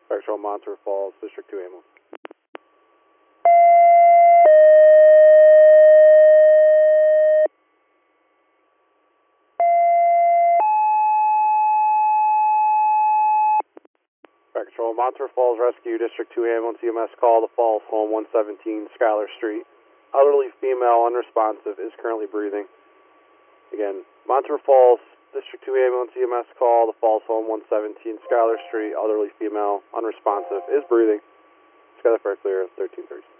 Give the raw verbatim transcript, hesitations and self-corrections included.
Spectral, Monterey Falls, District two ambulance. Spectral, Monterey Falls Rescue, District two ambulance, E M S call to Falls Home, one seventeen Schuyler Street. Elderly female, unresponsive, is currently breathing. Again, Monterey Falls, District two ambulance, E M S call to Falls Home, one seventeen Schuyler Street. Elderly female, unresponsive, is breathing. Schuyler Fire Clear, thirteen thirty.